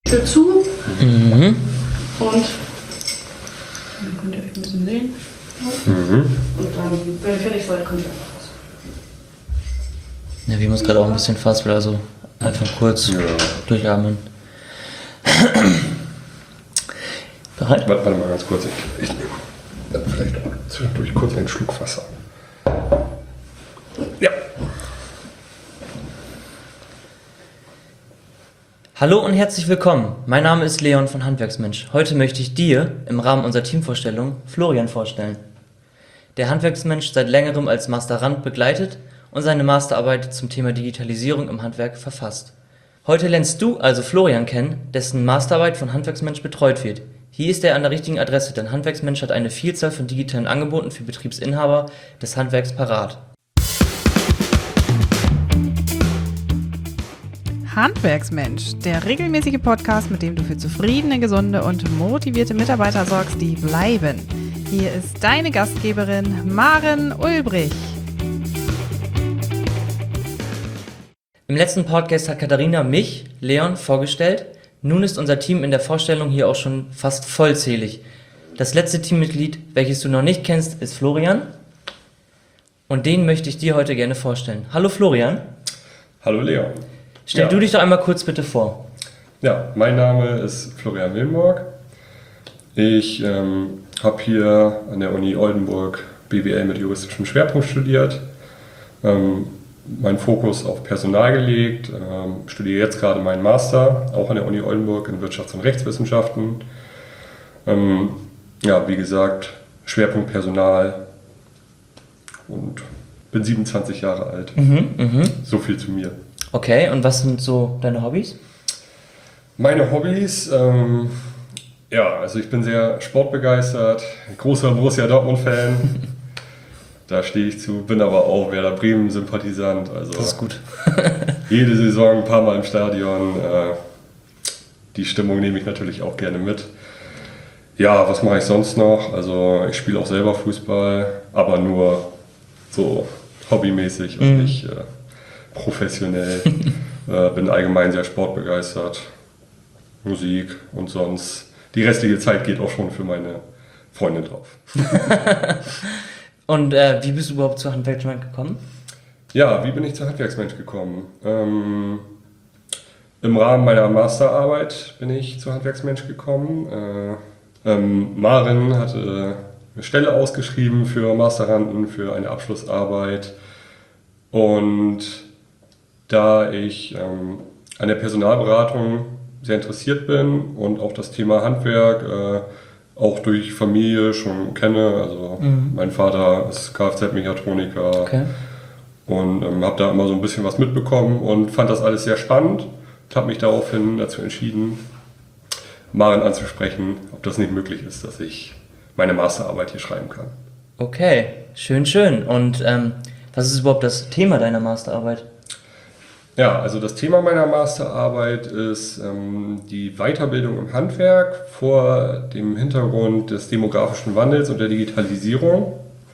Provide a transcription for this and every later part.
Tür zu. Mhm. Und dann könnt ihr euch ein bisschen sehen. Und dann, wenn ihr fertig seid, könnt ihr einfach raus. Ja, wir muss gerade auch ein bisschen fast, also einfach kurz durchatmen. Bereit? Warte mal ganz kurz. Ich nehme vielleicht auch zwischendurch kurz einen Schluck Wasser. Ja. Hallo und herzlich willkommen. Mein Name ist Leon von Handwerksmensch. Heute möchte ich dir im Rahmen unserer Teamvorstellung Florian vorstellen. Der Handwerksmensch seit längerem als Masterand begleitet und seine Masterarbeit zum Thema Digitalisierung im Handwerk verfasst. Heute lernst du also Florian kennen, dessen Masterarbeit von Handwerksmensch betreut wird. Hier ist er an der richtigen Adresse, denn Handwerksmensch hat eine Vielzahl von digitalen Angeboten für Betriebsinhaber des Handwerks parat. Handwerksmensch, der regelmäßige Podcast, mit dem du für zufriedene, gesunde und motivierte Mitarbeiter sorgst, die bleiben. Hier ist deine Gastgeberin Maren Ulbrich. Im letzten Podcast hat Katharina mich, Leon, vorgestellt. Nun ist unser Team in der Vorstellung hier auch schon fast vollzählig. Das letzte Teammitglied, welches du noch nicht kennst, ist Florian. Und den möchte ich dir heute gerne vorstellen. Hallo Florian. Hallo Leon. Stell du dich doch einmal kurz bitte vor. Ja, mein Name ist Florian Willenborg. Ich habe hier an der Uni Oldenburg BWL mit juristischem Schwerpunkt studiert. Meinen Fokus auf Personal gelegt, studiere jetzt gerade meinen Master, auch an der Uni Oldenburg in Wirtschafts- und Rechtswissenschaften. Wie gesagt, Schwerpunkt Personal und bin 27 Jahre alt. So viel zu mir. Okay, und was sind so deine Hobbys? Meine Hobbys, also ich bin sehr sportbegeistert, großer Borussia Dortmund-Fan. Da stehe ich zu, bin aber auch Werder Bremen-Sympathisant. Also Das ist gut. jede Saison ein paar Mal im Stadion. Die Stimmung nehme ich natürlich auch gerne mit. Ja, was mache ich sonst noch? Also ich spiele auch selber Fußball, aber nur so hobbymäßig und nicht professionell. Bin allgemein sehr sportbegeistert. Musik und sonst. Die restliche Zeit geht auch schon für meine Freundin drauf. Und wie bist du überhaupt zu Handwerksmensch gekommen? Ja, wie bin ich zu Handwerksmensch gekommen? Im Rahmen meiner Masterarbeit bin ich zu Handwerksmensch gekommen. Maren hatte eine Stelle ausgeschrieben für Masteranden, für eine Abschlussarbeit. Und da ich an der Personalberatung sehr interessiert bin und auch das Thema Handwerk auch durch Familie schon kenne, also mein Vater ist Kfz-Mechatroniker und habe da immer so ein bisschen was mitbekommen und fand das alles sehr spannend und habe mich daraufhin dazu entschieden, Maren anzusprechen, ob das nicht möglich ist, dass ich meine Masterarbeit hier schreiben kann. Okay, schön. Und was ist überhaupt das Thema deiner Masterarbeit? Ja, also das Thema meiner Masterarbeit ist die Weiterbildung im Handwerk vor dem Hintergrund des demografischen Wandels und der Digitalisierung.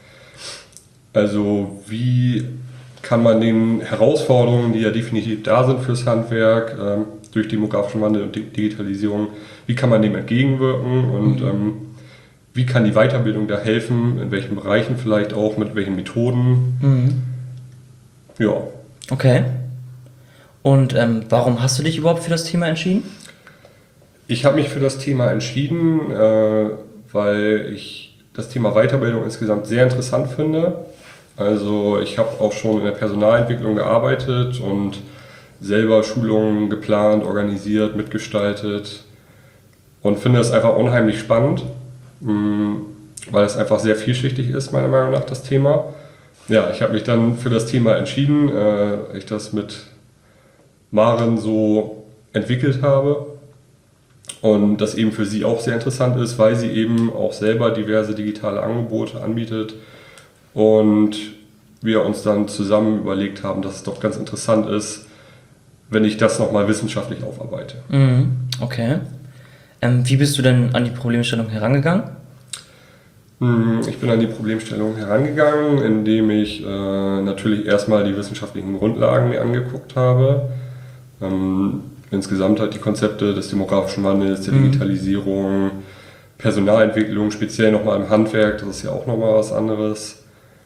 Also wie kann man den Herausforderungen, die ja definitiv da sind fürs Handwerk, durch demografischen Wandel und Digitalisierung, wie kann man dem entgegenwirken und wie kann die Weiterbildung da helfen, in welchen Bereichen vielleicht auch, mit welchen Methoden. Ja. Okay. Und warum hast du dich überhaupt für das Thema entschieden? Ich habe mich für das Thema entschieden, weil ich das Thema Weiterbildung insgesamt sehr interessant finde. Also ich habe auch schon in der Personalentwicklung gearbeitet und selber Schulungen geplant, organisiert, mitgestaltet und finde es einfach unheimlich spannend, weil es einfach sehr vielschichtig ist, meiner Meinung nach, das Thema. Ja, ich habe mich dann für das Thema entschieden, ich das mit Maren so entwickelt habe und das eben für sie auch sehr interessant ist, weil sie eben auch selber diverse digitale Angebote anbietet und wir uns dann zusammen überlegt haben, dass es doch ganz interessant ist, wenn ich das nochmal wissenschaftlich aufarbeite. Okay. Wie bist du denn an die Problemstellung herangegangen? Ich bin an die Problemstellung herangegangen, indem ich natürlich erstmal die wissenschaftlichen Grundlagen mir angeguckt habe. insgesamt halt die Konzepte des demografischen Wandels, der Digitalisierung, Personalentwicklung, speziell nochmal im Handwerk, das ist ja auch nochmal was anderes.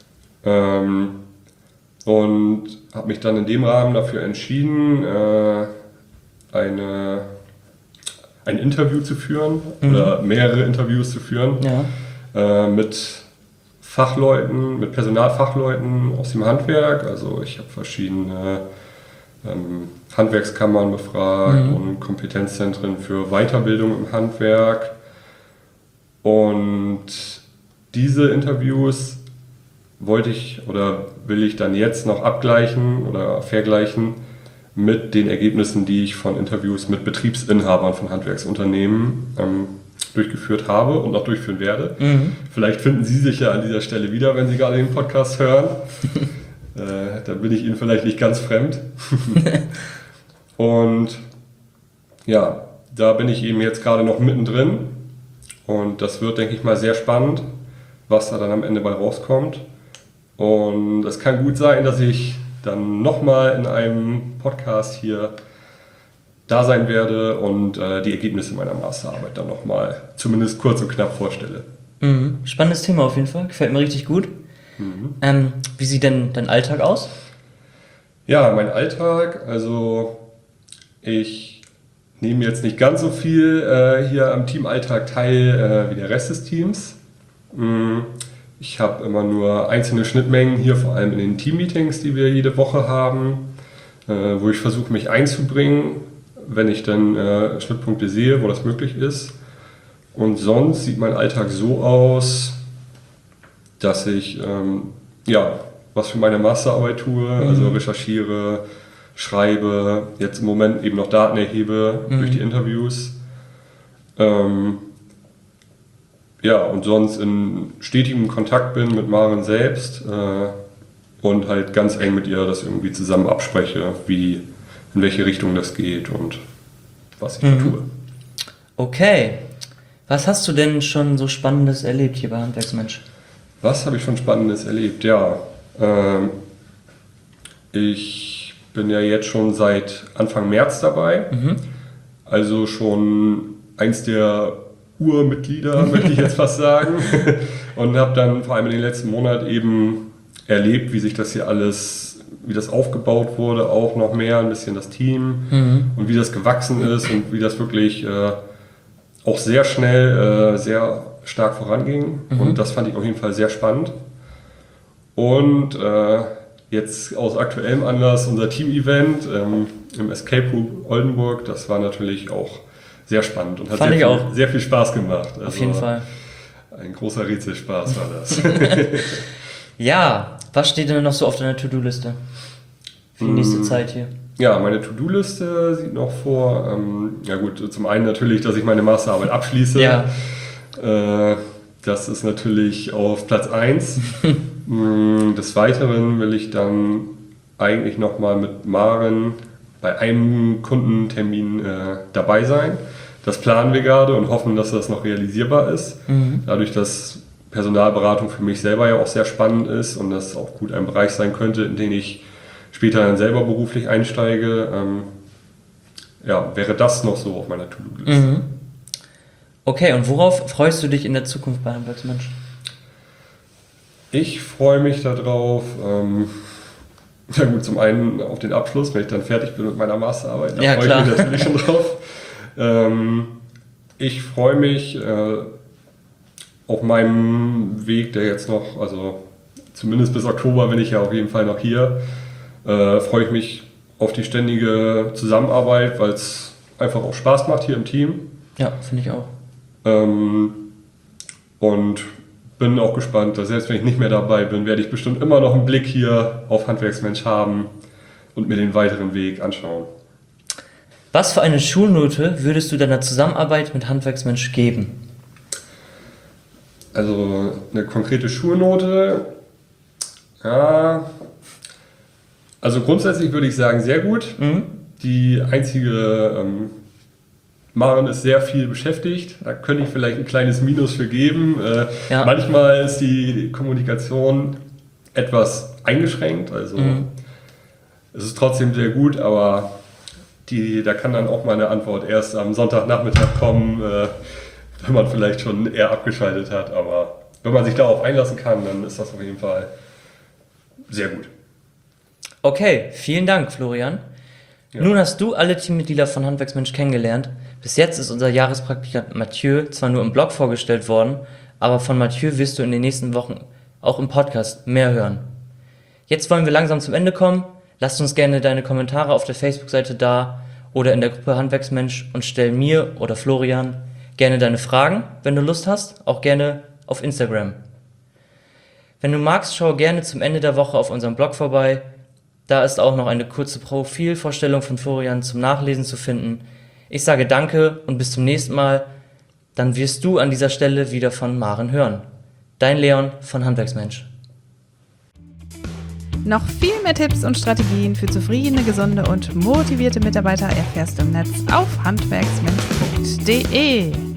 Und habe mich dann in dem Rahmen dafür entschieden, ein Interview zu führen oder mehrere Interviews zu führen mit Fachleuten, mit Personalfachleuten aus dem Handwerk. Also ich habe verschiedene Handwerkskammern befragt und Kompetenzzentren für Weiterbildung im Handwerk. Und diese Interviews will ich dann jetzt noch abgleichen oder vergleichen mit den Ergebnissen, die ich von Interviews mit Betriebsinhabern von Handwerksunternehmen durchgeführt habe und noch durchführen werde. Vielleicht finden Sie sich ja an dieser Stelle wieder, wenn Sie gerade den Podcast hören. Dann bin ich Ihnen vielleicht nicht ganz fremd. Und ja, da bin ich eben jetzt gerade noch mittendrin. Und das wird, denke ich mal, sehr spannend, was da dann am Ende bei rauskommt. Und es kann gut sein, dass ich dann nochmal in einem Podcast hier da sein werde und die Ergebnisse meiner Masterarbeit dann nochmal zumindest kurz und knapp vorstelle. Spannendes Thema auf jeden Fall, gefällt mir richtig gut. Wie sieht denn dein Alltag aus? Ja, mein Alltag, also ich nehme jetzt nicht ganz so viel hier am Teamalltag teil wie der Rest des Teams. Ich habe immer nur einzelne Schnittmengen hier, vor allem in den Teammeetings, die wir jede Woche haben, wo ich versuche, mich einzubringen, wenn ich dann Schnittpunkte sehe, wo das möglich ist. Und sonst sieht mein Alltag so aus, dass ich was für meine Masterarbeit tue, also recherchiere, schreibe, jetzt im Moment eben noch Daten erhebe durch die Interviews. Und sonst in stetigem Kontakt bin mit Maren selbst und halt ganz eng mit ihr das irgendwie zusammen abspreche, in welche Richtung das geht und was ich da tue. Okay. Was hast du denn schon so Spannendes erlebt hier bei Handwerksmensch? Was habe ich schon Spannendes erlebt? Ja, ich bin ja jetzt schon seit Anfang März dabei, also schon eins der Urmitglieder, möchte ich jetzt fast sagen, und habe dann vor allem in den letzten Monaten eben erlebt, wie sich das hier alles, wie das aufgebaut wurde, auch noch mehr, ein bisschen das Team und wie das gewachsen ist und wie das wirklich auch sehr schnell, sehr stark voranging und das fand ich auf jeden Fall sehr spannend. Und jetzt aus aktuellem Anlass unser Team-Event im Escape Room Oldenburg, das war natürlich auch sehr spannend und hat sehr viel Spaß gemacht. Also auf jeden Fall. Ein großer Rätselspaß war das. Ja, was steht denn noch so auf deiner To-Do-Liste für die nächste Zeit hier? Ja, meine To-Do-Liste sieht noch vor, zum einen natürlich, dass ich meine Masterarbeit abschließe. Ja. Das ist natürlich auf Platz 1. Des Weiteren will ich dann eigentlich nochmal mit Maren bei einem Kundentermin dabei sein. Das planen wir gerade und hoffen, dass das noch realisierbar ist. Dadurch, dass Personalberatung für mich selber ja auch sehr spannend ist und das auch gut ein Bereich sein könnte, in den ich später dann selber beruflich einsteige, wäre das noch so auf meiner To-Do-Liste. Okay, und worauf freust du dich in der Zukunft bei Handwerksmensch? Ich freue mich darauf, zum einen auf den Abschluss, wenn ich dann fertig bin mit meiner Masterarbeit. Da freue ich mich natürlich schon drauf. Ich freue mich auf meinem Weg, der jetzt noch, also zumindest bis Oktober bin ich ja auf jeden Fall noch hier, freue ich mich auf die ständige Zusammenarbeit, weil es einfach auch Spaß macht hier im Team. Ja, finde ich auch. Und bin auch gespannt, dass selbst wenn ich nicht mehr dabei bin, werde ich bestimmt immer noch einen Blick hier auf Handwerksmensch haben und mir den weiteren Weg anschauen. Was für eine Schulnote würdest du deiner Zusammenarbeit mit Handwerksmensch geben? Also eine konkrete Schulnote, also grundsätzlich würde ich sagen, sehr gut. Die einzige, Maren ist sehr viel beschäftigt, da könnte ich vielleicht ein kleines Minus für geben. Manchmal ist die Kommunikation etwas eingeschränkt, also es ist trotzdem sehr gut, aber Da kann dann auch meine Antwort erst am Sonntagnachmittag kommen, wenn man vielleicht schon eher abgeschaltet hat. Aber wenn man sich darauf einlassen kann, dann ist das auf jeden Fall sehr gut. Okay, vielen Dank, Florian. Ja. Nun hast du alle Teammitglieder von Handwerksmensch kennengelernt. Bis jetzt ist unser Jahrespraktikant Mathieu zwar nur im Blog vorgestellt worden, aber von Mathieu wirst du in den nächsten Wochen auch im Podcast mehr hören. Jetzt wollen wir langsam zum Ende kommen. Lasst uns gerne deine Kommentare auf der Facebook-Seite da oder in der Gruppe Handwerksmensch und stell mir oder Florian gerne deine Fragen, wenn du Lust hast, auch gerne auf Instagram. Wenn du magst, schau gerne zum Ende der Woche auf unserem Blog vorbei. Da ist auch noch eine kurze Profilvorstellung von Florian zum Nachlesen zu finden. Ich sage danke und bis zum nächsten Mal. Dann wirst du an dieser Stelle wieder von Maren hören. Dein Leon von Handwerksmensch. Noch viel mehr Tipps und Strategien für zufriedene, gesunde und motivierte Mitarbeiter erfährst du im Netz auf handwerksmensch.de.